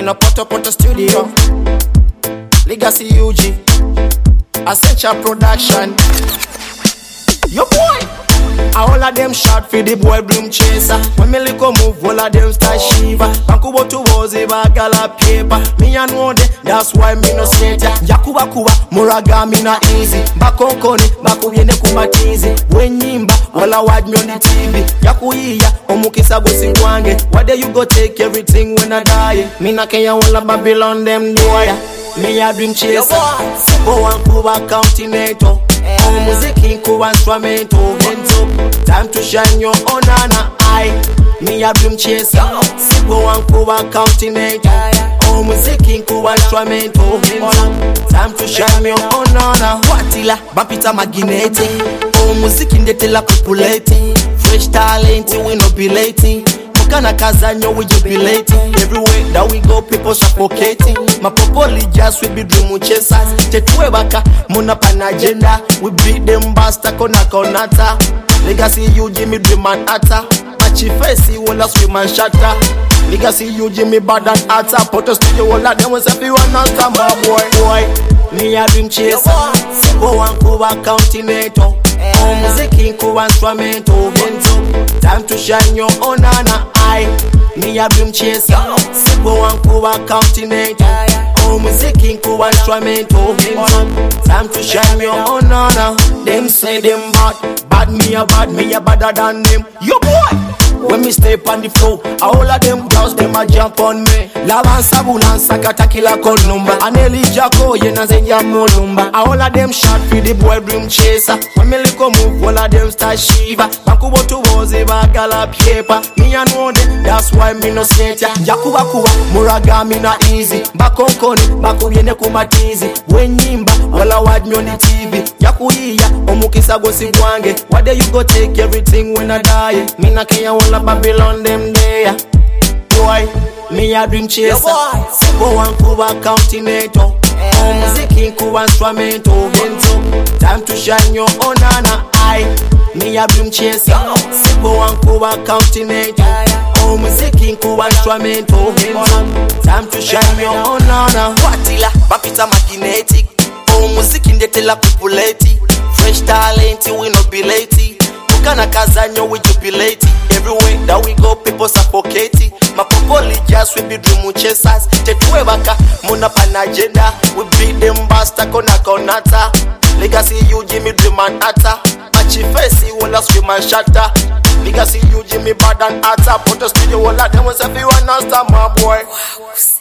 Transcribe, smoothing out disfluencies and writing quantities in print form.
in a Poto studio. Legacy UG, Essential Production. Yo boy, all of them shot for the boy Bloom Chaser. When me lick move, all of them start shiver. Bankubo to wozi bagala paper. Me and know that, that's why me no snake ya. Yakuba kuba, muragami na easy. Bakonkoni, bakubyene kumatizi. Wenyimba, wala watch me on the TV. Yakuiya, omukisa gosi gwange. Why there you go take everything when I die? Me na Kenya wala Babylon them boy. Me a dream chaser. Go and Cuba continental. Muziki Cuba instrumental. Hands up, time to shine your honor. I, me a dream chaser. Go and Cuba continental. Muziki Cuba instrumental. Hands up, time to shine your honor. Watila, Bapita Magineti. Muziki ndetela populating. Fresh talent, we no be late. Kana kazanyo we jubilating. Everywhere that we go people suffocating. My popoli just we be dream chasers. Tetwe baka muna pan agenda. We beat them basta kona konata. Legacy you Jimmy dream and atta. Machi face wala swim and shatter. Legacy you Jimmy bad and atta. Poto studio wala them was everyone not my boy. Me a dream chaser. Go and Cuba continental. Muziki Cuba instrumental. Hands up, time to shine your honor. I, me a dream chaser. Go and Cuba continental. Muziki Cuba instrumental. Hands up, time to shine your honor. Them say them bad me a badder than them. Yo boy. When me step on the floor, all of them girls, them a jump on me. Lavansa bulansa katakila kolumba. Aneli jako yena zenja molumba. All of them shot for the boy Bloom Chaser. When me lick move, all of them start shiver. Bankubo to wozi bagala paper. Me and know them, that's why me no snake ya. Yakuba kuba, muragami na easy. Bakonkoni, bakubyene kumatizi. Wenyimba, wala watch me on the TV. Yakuiya, omukisa gosi gwange. Why there you go take everything when I die? Me na Kenya wala Babylon them there. Boy, me a dream chaser. Go and Cuba continental. Muziki Cuba instrumental. Hands up, time to shine your honor. I, me a dream chaser. Go and Cuba continental. Muziki Cuba instrumental. Hands up, time to shine your honor. Watila, Bapita Magnetic. Muziki ndetela populate. Fresh talent, we no be late. Kana kazanyo we jubilate. Everywhere that we go people suffocating. My popoli just we be dream chasers. Tetwe baka muna pan agenda. We beat them basta kona konata. Legacy you Jimmy dream and atta. Machi face wala swim and shatter. Legacy you Jimmy bad and atta. Poto studio wala them was everyone else my boy.